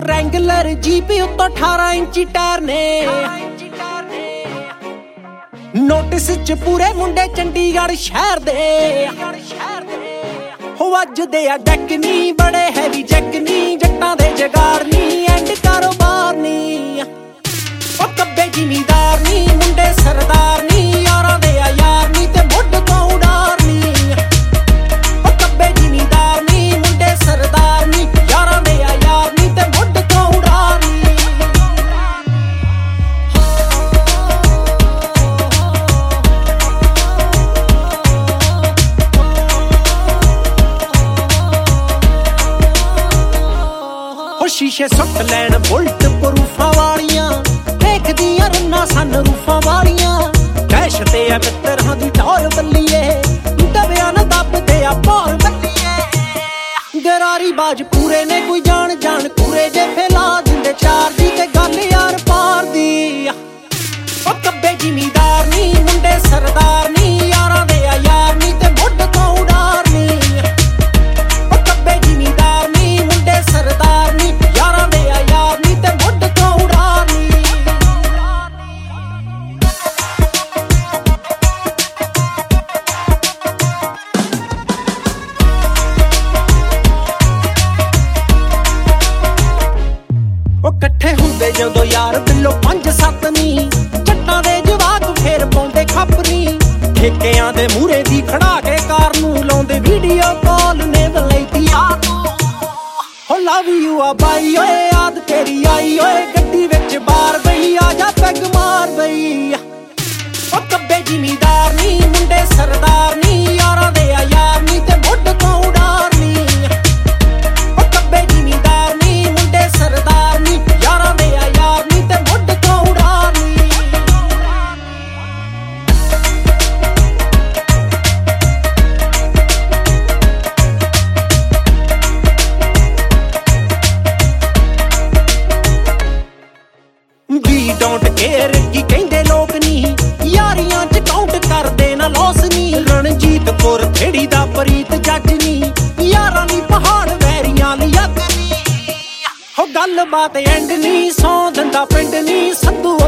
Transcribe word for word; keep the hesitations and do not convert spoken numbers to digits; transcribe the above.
Wrangler jeep ਉੱਤੋਂ ਅਠਾਰਾਂ ਇੰਚੀ ਟਾਇਰ ਨੇ। ਨੋਟਿਸ ਚ ਪੂਰੇ ਮੁੰਡੇ ਚੰਡੀਗੜ੍ਹ ਸ਼ਹਿਰ ਦੇ ਹੋ ਵੱਜਦੇ ਆ ਡੈਕ ਨੀ, ਬੜੇ ਹੈਵੀ ਜੈਕ ਨੀ, ਜੱਟਾਂ ਦੇ ਜਗਾੜ ਨੀ, ਐਂਡ ਕਾਰੋਬਾਰ ਨੀ। ਉਹ ਕੱਬੇ ਜ਼ਿਮੀਦਾਰ ਨੀ, ਮੁੰਡੇ ਸਰਦਾਰ ਨੀ, ਯਾਰਾਂ ਦੇ ਆ ਯਾਰ ਨੀ ਤੇ ਮੁੱਢ ਤੋਂ ਉਡਾਰ ਨੀ। ਉਹ ਕੱਬੇ ਜ਼ਿਮੀਦਾਰ ਨੀ, ਮੁੰਡੇ ਸਰਦਾਰ ਨੀ, ਯਾਰਾਂ ਦੇ ਆ ਯਾਰ ਨੀ ਤੇ ਮੁੱਢ ਤੋਂ ਉਡਾਰ ਨੀ। ਉਹ ਸ਼ੀਸ਼ੇ ਸੁੱਟ ਲੈਣ ਬੁਲਟ ਪ੍ਰੂਫਾਂ ਵਾਲੀਆਂ, ਦੇਖਦੀਆਂ ਰੰਨਾਂ ਸਨ ਰੂਫਾਂ ਵਾਲੀਆਂ। ਕੈਸ਼ ਤੇ ਆ ਮਿੱਤਰਾਂ ਦੀ ਟੌਰ ਬੱਲੀਏ, ਦਬਿਆ ਨਾ ਦੱਬਦੇ ਆ ਭੌਰ ਬੱਲੀਏ। ਗਰਾਰੀ ਬਾਜ ਪੂਰੇ ਨੇ ਕੋਈ ਜਾਣ ਜਾਣ ਪੂਰੇ ਜੇ ਫੈਲਾ ਦਿੰਦੇ ਚਾਰ ਦੀ ਤੇ ਗੱਲ ਯਾਰ ਪਾਰ ਦੀ। ਉਹ ਕੱਬੇ ਜ਼ਿਮੀਦਾਰ ਨੀ, ਮੁੰਡੇ ਸਰਦਾਰ ਨੀ, ਯਾਰਾਂ ਦੇ ਆ ਯਾਰ ਨੀ ਤੇ ਮੁੱਢ ਤੋਂ ਉਡਾਰ ਨੀ। ਉਹ ਕੱਬੇ ਜ਼ਿਮੀਦਾਰ ਨੀ, ਮੁੰਡੇ ਸਰਦਾਰ ਨੀ, ਯਾਰਾਂ ਦੇ ਆ ਯਾਰ ਨੀ ਤੇ ਮੁੱਢ ਤੋਂ ਉਡਾਰ ਨੀ। ਉਹ ਇਕੱਠੇ ਹੁੰਦੇ ਜਦੋਂ ਯਾਰ ਬਿੱਲੋ ਪੰਜ ਸੱਤ ਨੀ, ਜੱਟਾਂ ਦੇ ਜਵਾਕ ਫੇਰ ਪਾਉਂਦੇ ਖੱਪਰੀ। ਠੇਕਿਆਂ ਦੇ ਮੂਹਰੇ ਦੀ ਖੜਾ ਕੇ ਕਾਰ ਨੂੰ ਲਾਉਂਦੇ ਵੀਡੀਓ ਕਾਲ ਨੇ ਵਲੈਤੀ ਯਾਰ ਨੂੰ। ਹੋ ਲਵ ਯੂ ਆ ਬਾਈ ਓਏ, ਯਾਦ ਤੇਰੀ ਆਈ ਓਏ, ਗੱਡੀ ਵਿੱਚ ਬਾਰ ਬਈ ਆ ਜਾ ਪੈਗ ਮਾਰ ਬਈ। ਉਹ ਕੱਬੇ ਜ਼ਿਮੀਦਾਰ ਨੀ, ਮੁੰਡੇ ਸਰਦਾਰ ਨੀ, ਯਾਰਾਂ ਦੇ ਆ ਯਾਰ ਨੀ ਤੇ ਮੁੱਢ ਤੋਂ ਉਡਾਰ ਨੀ। ਉਹ ਕੱਬੇ ਜ਼ਿਮੀਦਾਰ ਨੀ, ਮੁੰਡੇ ਸਰਦਾਰ ਨੀ, ਯਾਰਾਂ ਦੇ ਆ ਯਾਰ ਨੀ ਤੇ ਮੁੱਢ ਤੋਂ ਉਡਾਰ ਨੀ। ਵੀ ਡੋਂਟ ਕੇਅਰ ਕੀ ਕਹਿੰਦੇ ਲੋਕ ਨੀ, ਯਾਰੀਆਂ ਚ ਕਾਊਂਟ ਕਰਦੇ ਨਾ ਲੋਸ ਨੀ। ਰਣਜੀਤ ਕੌਰ ਥੇੜੀ ਦਾ ਪ੍ਰੀਤ ਜੱਜ ਨੀ, ਯਾਰਾਂ ਨੀ ਪਹਾੜ ਵੈਰੀਆਂ ਲਈ ਅੱਗ ਨੀ। ਹੋ ਗੱਲਬਾਤ ਐਂਡ ਨੀ, ਸੌ ਦਿੰਦਾ ਪਿੰਡ ਨੀ, ਸੰਧੂ